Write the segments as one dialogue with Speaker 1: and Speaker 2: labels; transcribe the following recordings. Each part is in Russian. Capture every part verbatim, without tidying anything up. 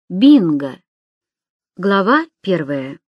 Speaker 1: Бинго. Глава первая.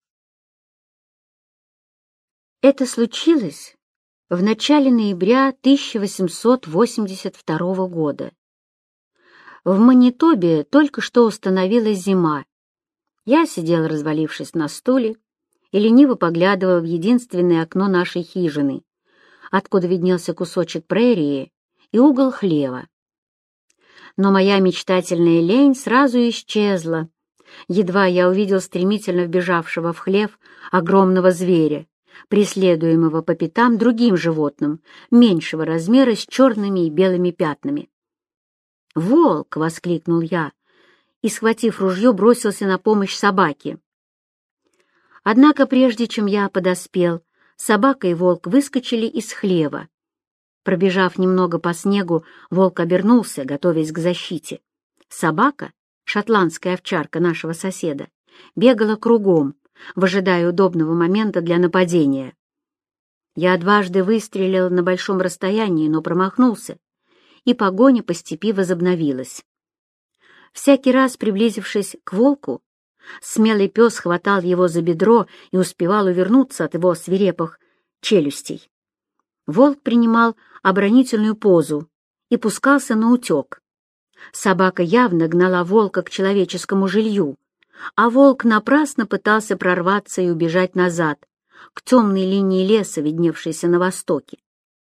Speaker 1: Это случилось в начале ноября тысяча восемьсот восемьдесят второго года. В Манитобе только что установилась зима. Я сидел, развалившись на стуле, и лениво поглядывал в единственное окно нашей хижины, откуда виднелся кусочек прерии и угол хлева. Но моя мечтательная лень сразу исчезла, едва я увидел стремительно вбежавшего в хлев огромного зверя, преследуемого по пятам другим животным, меньшего размера с черными и белыми пятнами. «Волк!» — воскликнул я, и, схватив ружье, бросился на помощь собаке. Однако прежде чем я подоспел, собака и волк выскочили из хлева. Пробежав немного по снегу, волк обернулся, готовясь к защите. Собака, шотландская овчарка нашего соседа, бегала кругом, выжидая удобного момента для нападения. Я дважды выстрелил на большом расстоянии, но промахнулся, и погоня по степи возобновилась. Всякий раз, приблизившись к волку, смелый пес хватал его за бедро и успевал увернуться от его свирепых челюстей. Волк принимал оборонительную позу и пускался на утек. Собака явно гнала волка к человеческому жилью, а волк напрасно пытался прорваться и убежать назад, к темной линии леса, видневшейся на востоке.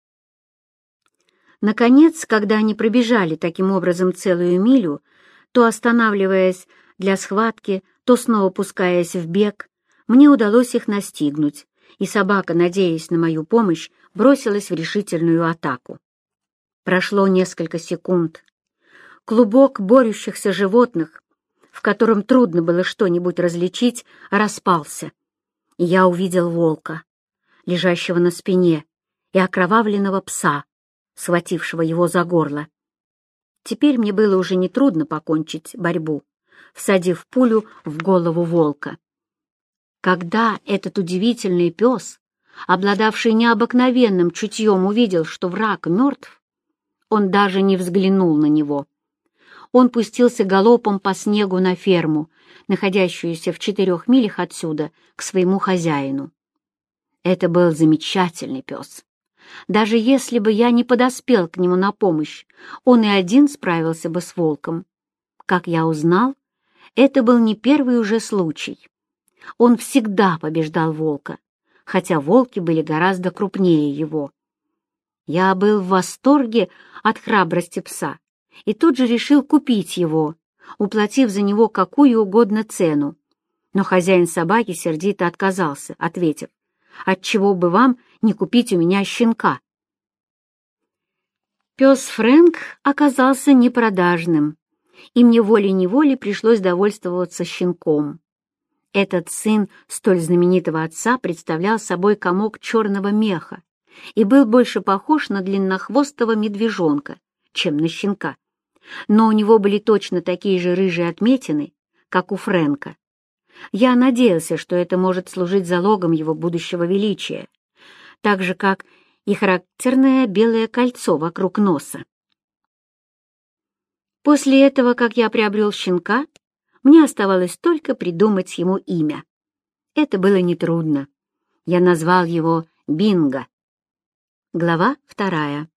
Speaker 1: Наконец, когда они пробежали таким образом целую милю, то останавливаясь для схватки, то снова пускаясь в бег, мне удалось их настигнуть, и собака, надеясь на мою помощь, бросилась в решительную атаку. Прошло несколько секунд. Клубок борющихся животных, в котором трудно было что-нибудь различить, распался, и я увидел волка, лежащего на спине, и окровавленного пса, схватившего его за горло. Теперь мне было уже нетрудно покончить борьбу, всадив пулю в голову волка. Когда этот удивительный пес, обладавший необыкновенным чутьем, увидел, что враг мертв, он даже не взглянул на него. Он пустился галопом по снегу на ферму, находящуюся в четырех милях отсюда, к своему хозяину. Это был замечательный пес. Даже если бы я не подоспел к нему на помощь, он и один справился бы с волком. Как я узнал, это был не первый уже случай. Он всегда побеждал волка, хотя волки были гораздо крупнее его. Я был в восторге от храбрости пса и тут же решил купить его, уплатив за него какую угодно цену. Но хозяин собаки сердито отказался, ответив: «Отчего бы вам не купить у меня щенка?» Пес Фрэнк оказался непродажным, и мне волей-неволей пришлось довольствоваться щенком. Этот сын столь знаменитого отца представлял собой комок черного меха и был больше похож на длиннохвостого медвежонка, чем на щенка. Но у него были точно такие же рыжие отметины, как у Фрэнка. Я надеялся, что это может служить залогом его будущего величия, так же, как и характерное белое кольцо вокруг носа. После этого, как я приобрел щенка, мне оставалось только придумать ему имя. Это было нетрудно. Я назвал его Бинго. Глава вторая.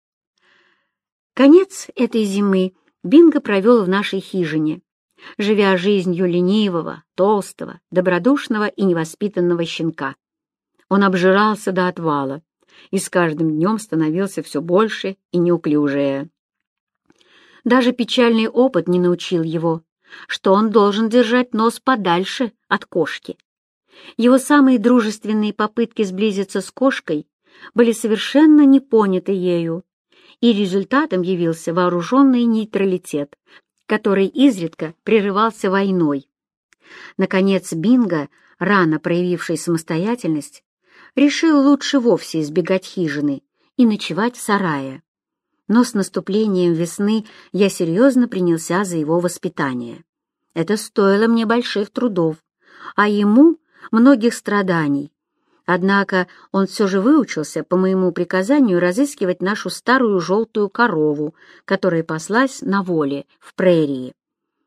Speaker 1: Конец этой зимы Бинго провел в нашей хижине, живя жизнью ленивого, толстого, добродушного и невоспитанного щенка. Он обжирался до отвала и с каждым днем становился все больше и неуклюжее. Даже печальный опыт не научил его, что он должен держать нос подальше от кошки. Его самые дружественные попытки сблизиться с кошкой были совершенно не поняты ею, и результатом явился вооруженный нейтралитет, который изредка прерывался войной. Наконец, Бинго, рано проявивший самостоятельность, решил лучше вовсе избегать хижины и ночевать в сарае. Но с наступлением весны я серьезно принялся за его воспитание. Это стоило мне больших трудов, а ему многих страданий. Однако он все же выучился по моему приказанию разыскивать нашу старую желтую корову, которая паслась на воле в прерии.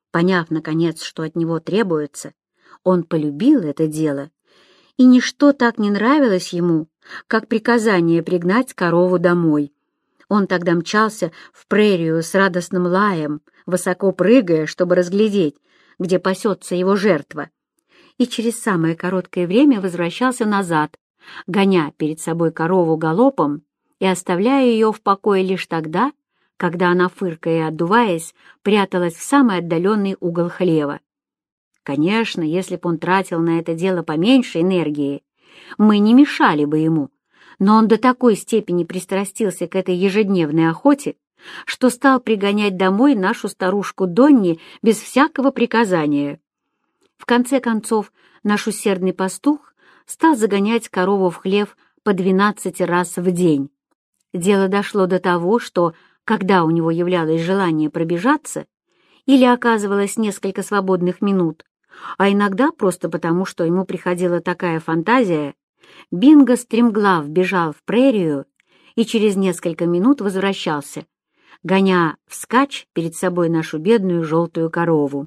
Speaker 1: Поняв, наконец, что от него требуется, он полюбил это дело, и ничто так не нравилось ему, как приказание пригнать корову домой. Он тогда мчался в прерию с радостным лаем, высоко прыгая, чтобы разглядеть, где пасется его жертва, и через самое короткое время возвращался назад, гоня перед собой корову галопом и оставляя ее в покое лишь тогда, когда она, фыркая и отдуваясь, пряталась в самый отдаленный угол хлева. Конечно, если б он тратил на это дело поменьше энергии, мы не мешали бы ему, но он до такой степени пристрастился к этой ежедневной охоте, что стал пригонять домой нашу старушку Донни без всякого приказания. В конце концов, наш усердный пастух стал загонять корову в хлев по двенадцать раз в день. Дело дошло до того, что, когда у него являлось желание пробежаться, или оказывалось несколько свободных минут, а иногда просто потому, что ему приходила такая фантазия, Бинго стремглав бежал в прерию и через несколько минут возвращался, гоня вскачь перед собой нашу бедную желтую корову.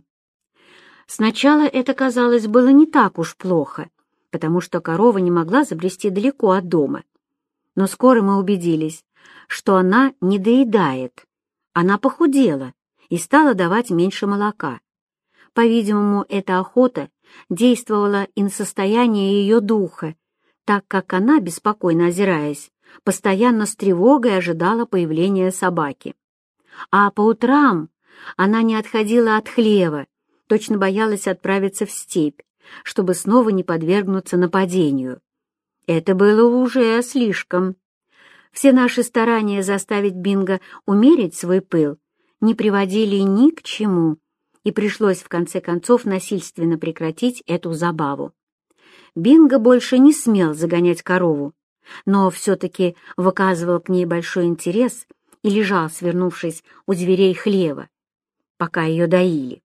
Speaker 1: Сначала это, казалось, было не так уж плохо, потому что корова не могла забрести далеко от дома. Но скоро мы убедились, что она не доедает. Она похудела и стала давать меньше молока. По-видимому, эта охота действовала и на состояние ее духа, так как она, беспокойно озираясь, постоянно с тревогой ожидала появления собаки. А по утрам она не отходила от хлева, точно боялась отправиться в степь, чтобы снова не подвергнуться нападению. Это было уже слишком. Все наши старания заставить Бинго умерить свой пыл не приводили ни к чему, и пришлось в конце концов насильственно прекратить эту забаву. Бинго больше не смел загонять корову, но все-таки выказывал к ней большой интерес и лежал, свернувшись у дверей хлева, пока ее доили.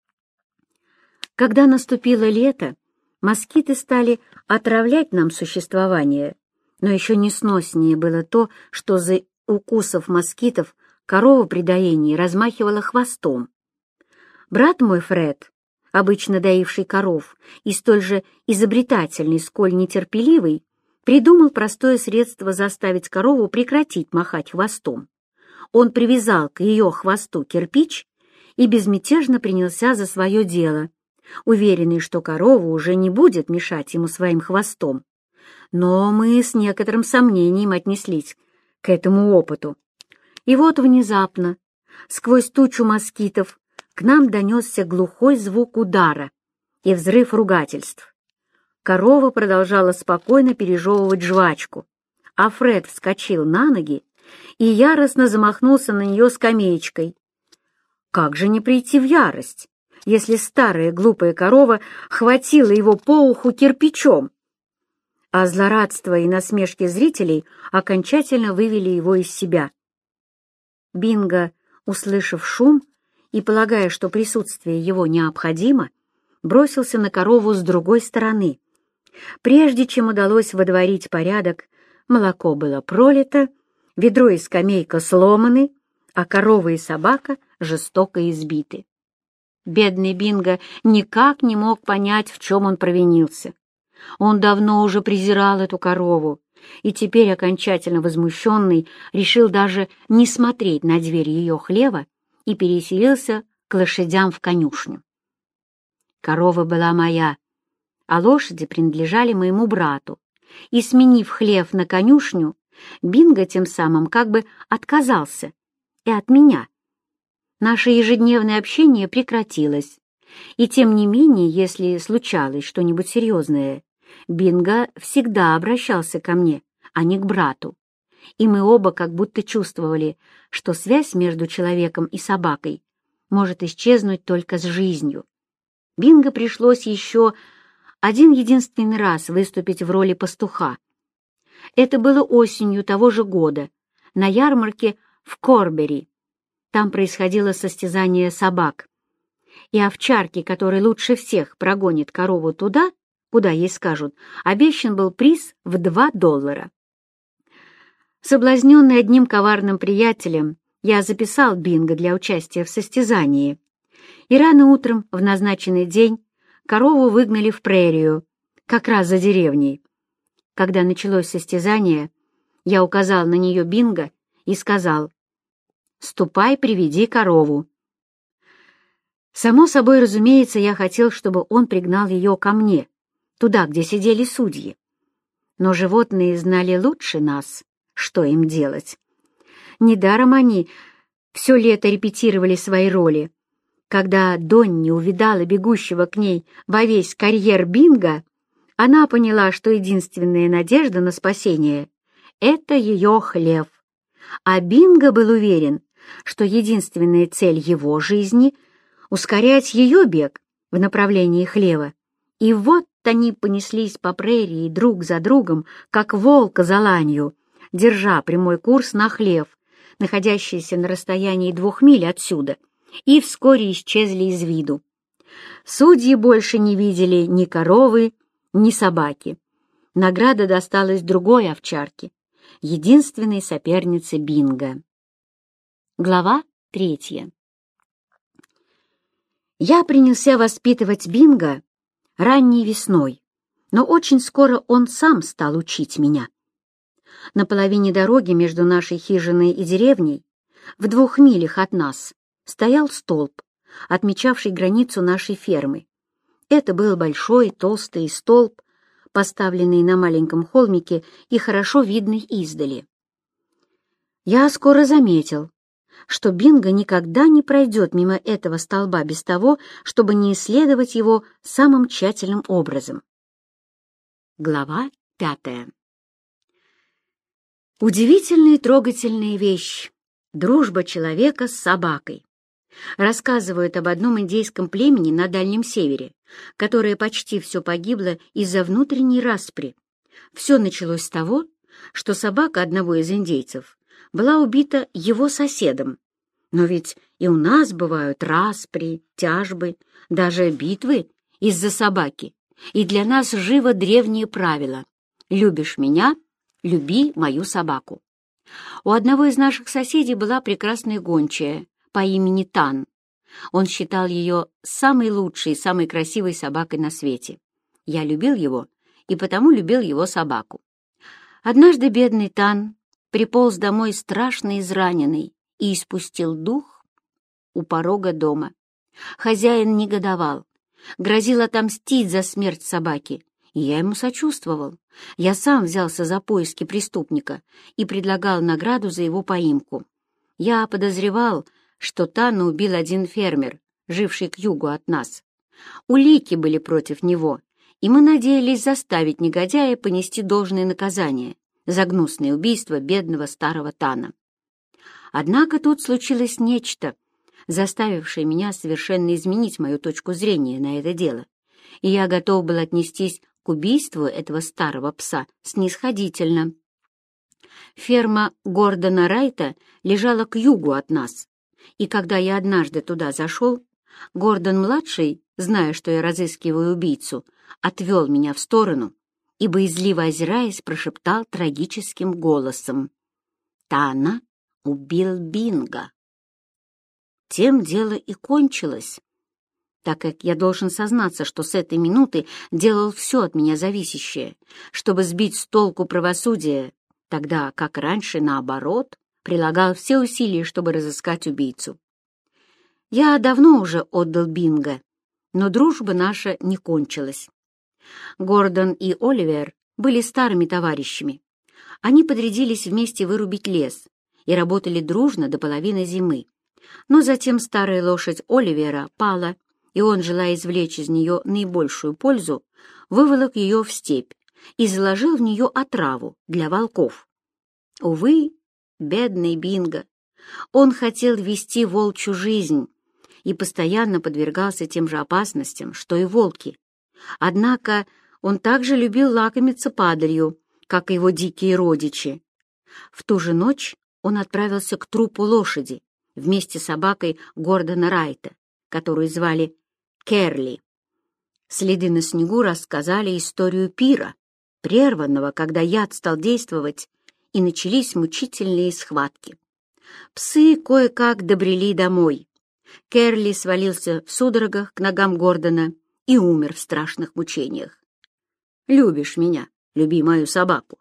Speaker 1: Когда наступило лето, москиты стали отравлять нам существование, но еще несноснее было то, что за укусов москитов корова при доении размахивала хвостом. Брат мой Фред, обычно доивший коров и столь же изобретательный, сколь нетерпеливый, придумал простое средство заставить корову прекратить махать хвостом. Он привязал к ее хвосту кирпич и безмятежно принялся за свое дело, уверенный, что корова уже не будет мешать ему своим хвостом. Но мы с некоторым сомнением отнеслись к этому опыту. И вот внезапно, сквозь тучу москитов, к нам донесся глухой звук удара и взрыв ругательств. Корова продолжала спокойно пережевывать жвачку, а Фред вскочил на ноги и яростно замахнулся на нее скамеечкой. Как же не прийти в ярость, если старая глупая корова хватила его по уху кирпичом? А злорадство и насмешки зрителей окончательно вывели его из себя. Бинго, услышав шум и полагая, что присутствие его необходимо, бросился на корову с другой стороны. Прежде чем удалось водворить порядок, молоко было пролито, ведро и скамейка сломаны, а корова и собака жестоко избиты. Бедный Бинго никак не мог понять, в чем он провинился. Он давно уже презирал эту корову, и теперь, окончательно возмущенный, решил даже не смотреть на дверь ее хлева и переселился к лошадям в конюшню. Корова была моя, а лошади принадлежали моему брату, и, сменив хлев на конюшню, Бинго тем самым как бы отказался и от меня. Наше ежедневное общение прекратилось, и тем не менее, если случалось что-нибудь серьезное, Бинго всегда обращался ко мне, а не к брату, и мы оба как будто чувствовали, что связь между человеком и собакой может исчезнуть только с жизнью. Бинго пришлось еще один единственный раз выступить в роли пастуха. Это было осенью того же года, на ярмарке в Корбери. Там происходило состязание собак, и овчарке, которая лучше всех прогонит корову туда, куда ей скажут, обещан был приз в два доллара. Соблазненный одним коварным приятелем, я записал Бинго для участия в состязании, И рано утром в назначенный день корову выгнали в прерию, как раз за деревней. Когда началось состязание, я указал на нее Бинго и сказал: «Ступай, приведи корову». Само собой, разумеется, я хотел, чтобы он пригнал ее ко мне, туда, где сидели судьи. Но животные знали лучше нас, что им делать. Недаром они все лето репетировали свои роли. Когда Донни увидала бегущего к ней во весь карьер Бинго, она поняла, что единственная надежда на спасение — это ее хлев. А Бинго был уверен, что единственная цель его жизни — ускорять ее бег в направлении хлева. И вот они понеслись по прерии друг за другом, как волк за ланью, держа прямой курс на хлев, находящийся на расстоянии двух миль отсюда, и вскоре исчезли из виду. Судьи больше не видели ни коровы, ни собаки. Награда досталась другой овчарке, единственной сопернице Бинго. Глава третья. Я принялся воспитывать Бинго ранней весной, но очень скоро он сам стал учить меня. На половине дороги между нашей хижиной и деревней, в двух милях от нас, стоял столб, отмечавший границу нашей фермы. Это был большой толстый столб, поставленный на маленьком холмике и хорошо видный издали. Я скоро заметил, что Бинго никогда не пройдет мимо этого столба без того, чтобы не исследовать его самым тщательным образом. Глава пятая. Удивительная и трогательная вещь — дружба человека с собакой. Рассказывают об одном индейском племени на Дальнем Севере, которое почти все погибло из-за внутренней распри. Все началось с того, что собака одного из индейцев была убита его соседом. Но ведь и у нас бывают распри, тяжбы, даже битвы из-за собаки. И для нас живо древнее правило: «Любишь меня — люби мою собаку». У одного из наших соседей была прекрасная гончая по имени Тан. Он считал ее самой лучшей, самой красивой собакой на свете. Я любил его и потому любил его собаку. Однажды бедный Тан приполз домой страшно израненный и испустил дух у порога дома. Хозяин негодовал, грозил отомстить за смерть собаки, и я ему сочувствовал. Я сам взялся за поиски преступника и предлагал награду за его поимку. Я подозревал, что Тана убил один фермер, живший к югу от нас. Улики были против него, и мы надеялись заставить негодяя понести должное наказание за гнусное убийство бедного старого Тана. Однако тут случилось нечто, заставившее меня совершенно изменить мою точку зрения на это дело, и я готов был отнестись к убийству этого старого пса снисходительно. Ферма Гордона Райта лежала к югу от нас, и когда я однажды туда зашел, Гордон-младший, зная, что я разыскиваю убийцу, отвел меня в сторону и, боязливо озираясь, прошептал трагическим голосом: «Тана убил Бинго». Тем дело и кончилось, так как я должен сознаться, что с этой минуты делал все от меня зависящее, чтобы сбить с толку правосудие, тогда как раньше, наоборот, прилагал все усилия, чтобы разыскать убийцу. Я давно уже отдал Бинго, но дружба наша не кончилась. Гордон и Оливер были старыми товарищами. Они подрядились вместе вырубить лес и работали дружно до половины зимы. Но затем старая лошадь Оливера пала, и он, желая извлечь из нее наибольшую пользу, выволок ее в степь и заложил в нее отраву для волков. Увы, бедный Бинго! Он хотел вести волчью жизнь и постоянно подвергался тем же опасностям, что и волки. Однако он также любил лакомиться падалью, как и его дикие родичи. В ту же ночь он отправился к трупу лошади вместе с собакой Гордона Райта, которую звали Керли. Следы на снегу рассказали историю пира, прерванного, когда яд стал действовать, и начались мучительные схватки. Псы кое-как добрели домой. Керли свалился в судорогах к ногам Гордона и умер в страшных мучениях. «Любишь меня, люби мою собаку».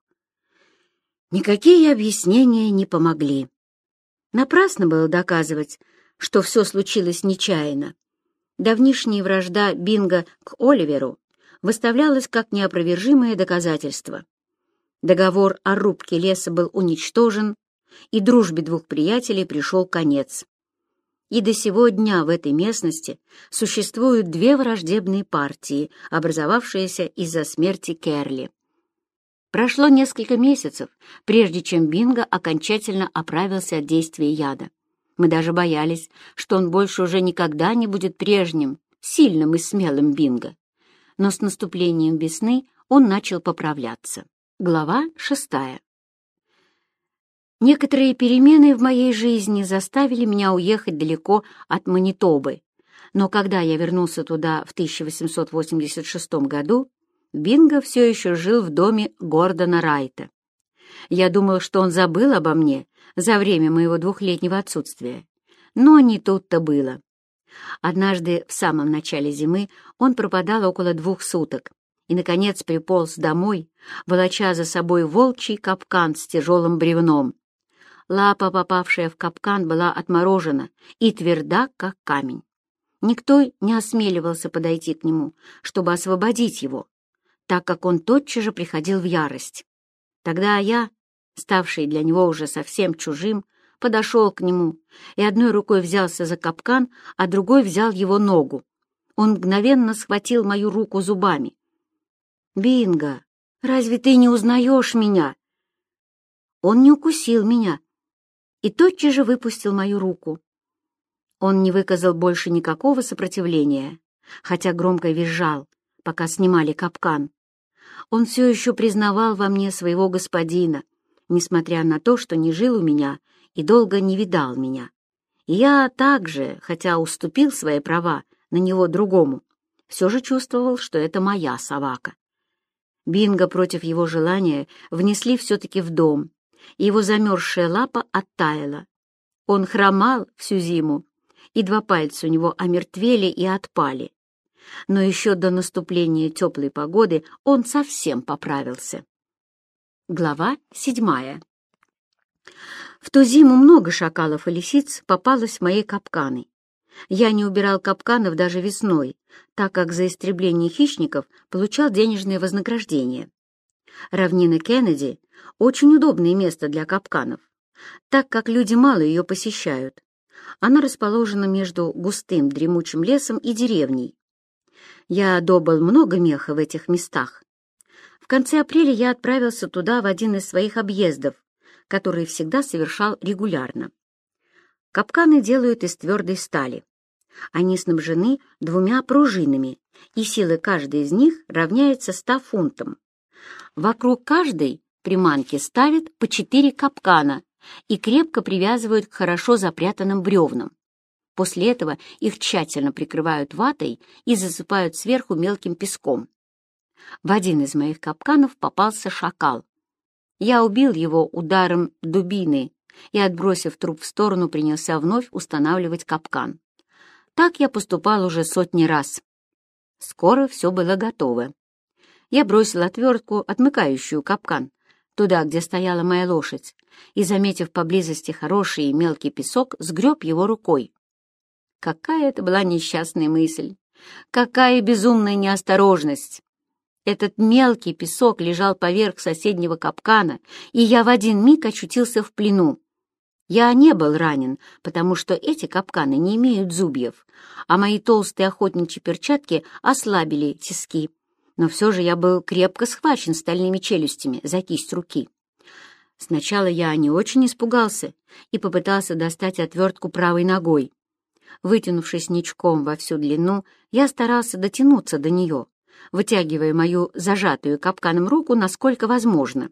Speaker 1: Никакие объяснения не помогли. Напрасно было доказывать, что все случилось нечаянно. Давнишняя вражда Бинга к Оливеру выставлялась как неопровержимое доказательство. Договор о рубке леса был уничтожен, и дружбе двух приятелей пришел конец. И до сего дня в этой местности существуют две враждебные партии, образовавшиеся из-за смерти Керли. Прошло несколько месяцев, прежде чем Бинго окончательно оправился от действия яда. Мы даже боялись, что он больше уже никогда не будет прежним, сильным и смелым Бинго. Но с наступлением весны он начал поправляться. Глава шестая. Некоторые перемены в моей жизни заставили меня уехать далеко от Манитобы, но когда я вернулся туда в тысяча восемьсот восемьдесят шестом году, Бинго все еще жил в доме Гордона Райта. Я думал, что он забыл обо мне за время моего двухлетнего отсутствия, но не тут-то было. Однажды в самом начале зимы он пропадал около двух суток и, наконец, приполз домой, волоча за собой волчий капкан с тяжелым бревном. Лапа, попавшая в капкан, была отморожена и тверда, как камень. Никто не осмеливался подойти к нему, чтобы освободить его, так как он тотчас же приходил в ярость. Тогда я, ставший для него уже совсем чужим, подошел к нему и одной рукой взялся за капкан, а другой взял его ногу. Он мгновенно схватил мою руку зубами. «Бинго, разве ты не узнаешь меня?» Он не укусил меня и тотчас же выпустил мою руку. Он не выказал больше никакого сопротивления, хотя громко визжал, пока снимали капкан. Он все еще признавал во мне своего господина, несмотря на то, что не жил у меня и долго не видал меня. И я также, хотя уступил свои права на него другому, все же чувствовал, что это моя собака. Бинго против его желания внесли все-таки в дом, и его замерзшая лапа оттаяла. Он хромал всю зиму, и два пальца у него омертвели и отпали. Но еще до наступления теплой погоды он совсем поправился. Глава седьмая. В ту зиму много шакалов и лисиц попалось в мои капканы. Я не убирал капканов даже весной, так как за истребление хищников получал денежное вознаграждение. Равнина Кеннеди — очень удобное место для капканов, так как люди мало ее посещают. Она расположена между густым дремучим лесом и деревней. Я добыл много меха в этих местах. В конце апреля я отправился туда в один из своих объездов, который всегда совершал регулярно. Капканы делают из твердой стали. Они снабжены двумя пружинами, и сила каждой из них равняется ста фунтам. Вокруг каждой приманки ставят по четыре капкана и крепко привязывают к хорошо запрятанным бревнам. После этого их тщательно прикрывают ватой и засыпают сверху мелким песком. В один из моих капканов попался шакал. Я убил его ударом дубины и, отбросив труп в сторону, принялся вновь устанавливать капкан. Так я поступал уже сотни раз. Скоро все было готово. Я бросил отвертку, отмыкающую капкан, туда, где стояла моя лошадь, и, заметив поблизости хороший и мелкий песок, сгреб его рукой. Какая это была несчастная мысль! Какая безумная неосторожность! Этот мелкий песок лежал поверх соседнего капкана, и я в один миг очутился в плену. Я не был ранен, потому что эти капканы не имеют зубьев, а мои толстые охотничьи перчатки ослабили тиски. Но все же я был крепко схвачен стальными челюстями за кисть руки. Сначала я не очень испугался и попытался достать отвертку правой ногой. Вытянувшись ничком во всю длину, я старался дотянуться до нее, вытягивая мою зажатую капканом руку насколько возможно.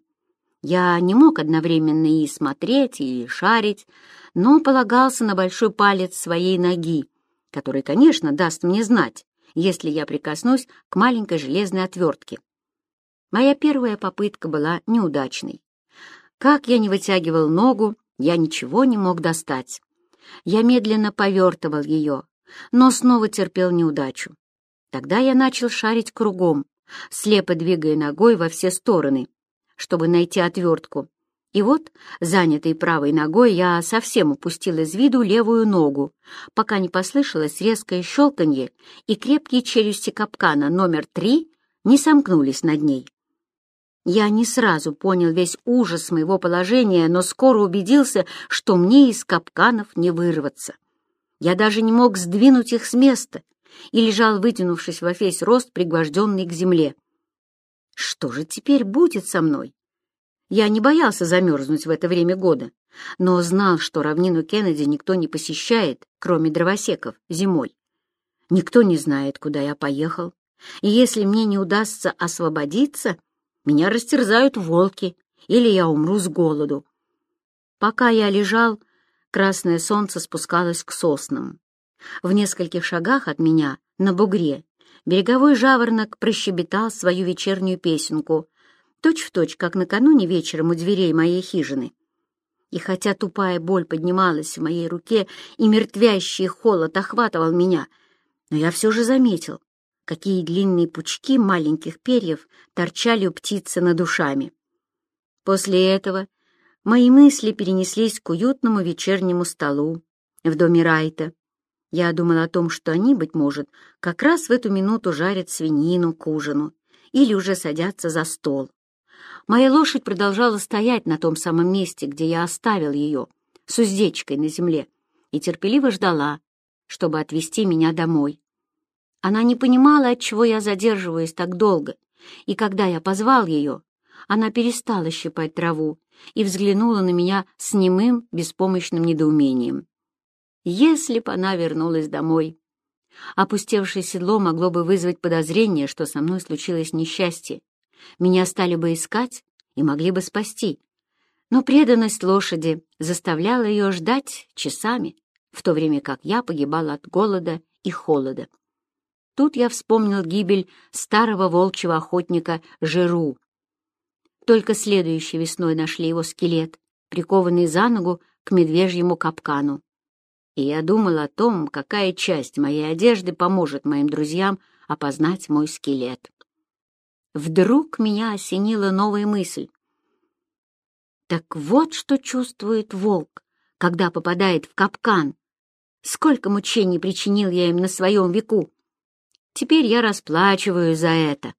Speaker 1: Я не мог одновременно и смотреть, и шарить, но полагался на большой палец своей ноги, который, конечно, даст мне знать, если я прикоснусь к маленькой железной отвертке. Моя первая попытка была неудачной. Как я не вытягивал ногу, я ничего не мог достать. Я медленно повертывал ее, но снова терпел неудачу. Тогда я начал шарить кругом, слепо двигая ногой во все стороны, чтобы найти отвертку. И вот, занятой правой ногой, я совсем упустил из виду левую ногу, пока не послышалось резкое щелканье, и крепкие челюсти капкана номер три не сомкнулись над ней. Я не сразу понял весь ужас моего положения, но скоро убедился, что мне из капканов не вырваться. Я даже не мог сдвинуть их с места и лежал, вытянувшись во весь рост, пригвожденный к земле. Что же теперь будет со мной? Я не боялся замерзнуть в это время года, но знал, что равнину Кеннеди никто не посещает, кроме дровосеков, зимой. Никто не знает, куда я поехал, и если мне не удастся освободиться, меня растерзают волки, или я умру с голоду. Пока я лежал, красное солнце спускалось к соснам. В нескольких шагах от меня, на бугре, береговой жаворонок прощебетал свою вечернюю песенку, точь-в-точь, как накануне вечером у дверей моей хижины. И хотя тупая боль поднималась в моей руке и мертвящий холод охватывал меня, но я все же заметил, какие длинные пучки маленьких перьев торчали у птицы над ушами. После этого мои мысли перенеслись к уютному вечернему столу в доме Райта. Я думал о том, что они, быть может, как раз в эту минуту жарят свинину к ужину или уже садятся за стол. Моя лошадь продолжала стоять на том самом месте, где я оставил ее, с уздечкой на земле, и терпеливо ждала, чтобы отвезти меня домой. Она не понимала, отчего я задерживаюсь так долго, и когда я позвал ее, она перестала щипать траву и взглянула на меня с немым, беспомощным недоумением. Если б она вернулась домой, опустевшее седло могло бы вызвать подозрение, что со мной случилось несчастье. Меня стали бы искать и могли бы спасти. Но преданность лошади заставляла ее ждать часами, в то время как я погибал от голода и холода. Тут я вспомнил гибель старого волчьего охотника Жеру. Только следующей весной нашли его скелет, прикованный за ногу к медвежьему капкану. И я думал о том, какая часть моей одежды поможет моим друзьям опознать мой скелет. Вдруг меня осенила новая мысль. Так вот что чувствует волк, когда попадает в капкан. Сколько мучений причинил я им на своем веку. Теперь я расплачиваюсь за это.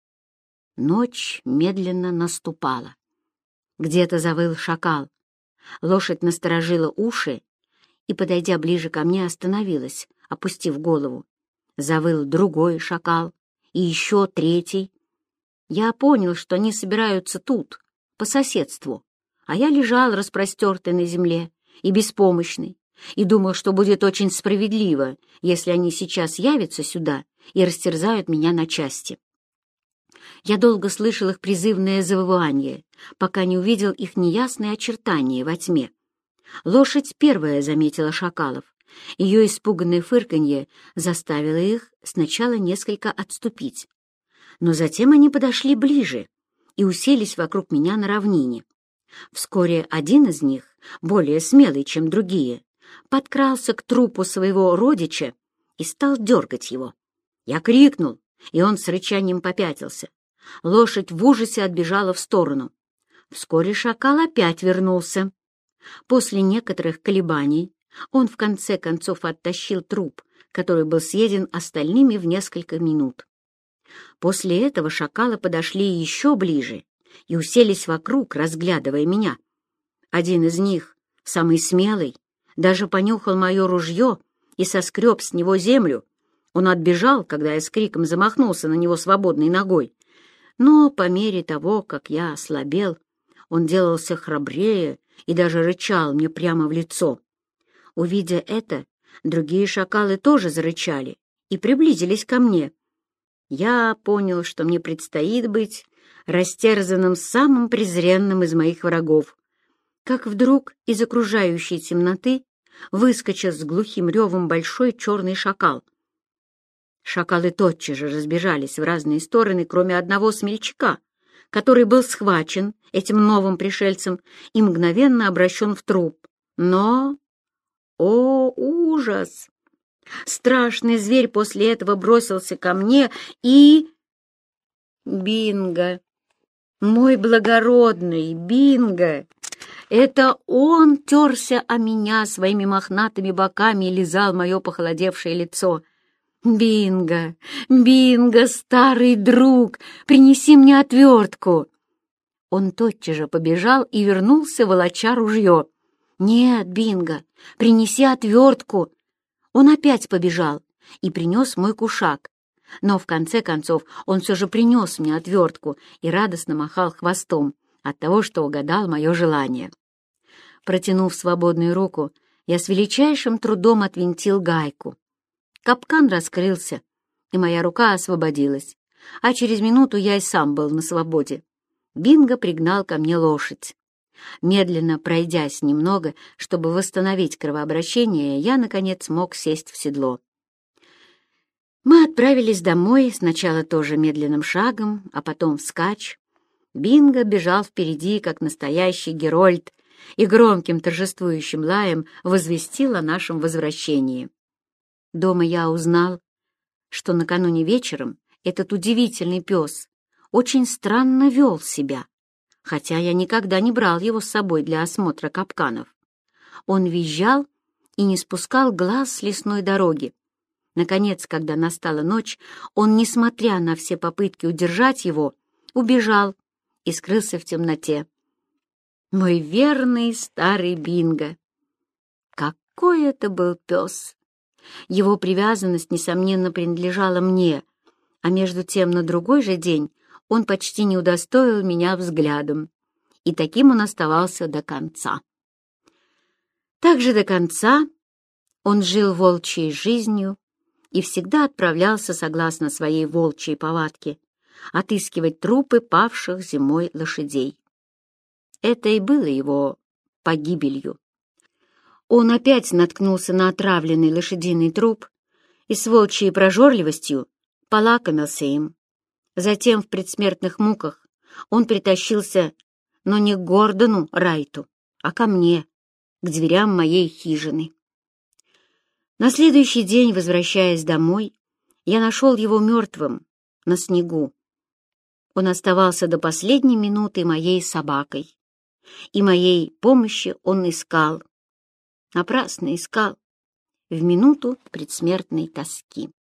Speaker 1: Ночь медленно наступала. Где-то завыл шакал. Лошадь насторожила уши и, подойдя ближе ко мне, остановилась, опустив голову. Завыл другой шакал и еще третий. Я понял, что они собираются тут, по соседству, а я лежал распростертый на земле и беспомощный, и думал, что будет очень справедливо, если они сейчас явятся сюда и растерзают меня на части. Я долго слышал их призывное завывание, пока не увидел их неясные очертания во тьме. Лошадь первая заметила шакалов. Ее испуганное фырканье заставило их сначала несколько отступить. Но затем они подошли ближе и уселись вокруг меня на равнине. Вскоре один из них, более смелый, чем другие, подкрался к трупу своего родича и стал дергать его. Я крикнул, и он с рычанием попятился. Лошадь в ужасе отбежала в сторону. Вскоре шакал опять вернулся. После некоторых колебаний он в конце концов оттащил труп, который был съеден остальными в несколько минут. После этого шакалы подошли еще ближе и уселись вокруг, разглядывая меня. Один из них, самый смелый, даже понюхал мое ружье и соскреб с него землю. Он отбежал, когда я с криком замахнулся на него свободной ногой. Но по мере того, как я ослабел, он делался храбрее и даже рычал мне прямо в лицо. Увидя это, другие шакалы тоже зарычали и приблизились ко мне. Я понял, что мне предстоит быть растерзанным самым презренным из моих врагов, как вдруг из окружающей темноты выскочил с глухим ревом большой черный шакал. Шакалы тотчас же разбежались в разные стороны, кроме одного смельчака, который был схвачен этим новым пришельцем и мгновенно обращен в труп. Но О, ужас! Страшный зверь после этого бросился ко мне и... Бинго! Мой благородный Бинго! Это он терся о меня своими мохнатыми боками и лизал мое похолодевшее лицо. «Бинго! Бинго, старый друг! Принеси мне отвертку!» Он тотчас же побежал и вернулся, волоча ружье. «Нет, Бинго, принеси отвертку!» Он опять побежал и принес мой кушак. Но в конце концов он все же принес мне отвертку и радостно махал хвостом от того, что угадал мое желание. Протянув свободную руку, я с величайшим трудом отвинтил гайку. Капкан раскрылся, и моя рука освободилась, а через минуту я и сам был на свободе. Бинго пригнал ко мне лошадь. Медленно пройдясь немного, чтобы восстановить кровообращение, я, наконец, смог сесть в седло. Мы отправились домой, сначала тоже медленным шагом, а потом вскачь. Бинго бежал впереди, как настоящий герольд, и громким торжествующим лаем возвестил о нашем возвращении. Дома я узнал, что накануне вечером этот удивительный пес очень странно вел себя, хотя я никогда не брал его с собой для осмотра капканов. Он визжал и не спускал глаз с лесной дороги. Наконец, когда настала ночь, он, несмотря на все попытки удержать его, убежал и скрылся в темноте. Мой верный старый Бинго! Какой это был пес! Его привязанность, несомненно, принадлежала мне, а между тем на другой же день он почти не удостоил меня взглядом, и таким он оставался до конца. Так же до конца он жил волчьей жизнью и всегда отправлялся, согласно своей волчьей повадке, отыскивать трупы павших зимой лошадей. Это и было его погибелью. Он опять наткнулся на отравленный лошадиный труп и с волчьей прожорливостью полакомился им. Затем в предсмертных муках он притащился, но не к Гордону Райту, а ко мне, к дверям моей хижины. На следующий день, возвращаясь домой, я нашел его мертвым на снегу. Он оставался до последней минуты моей собакой, и моей помощи он искал, напрасно искал, в минуту предсмертной тоски.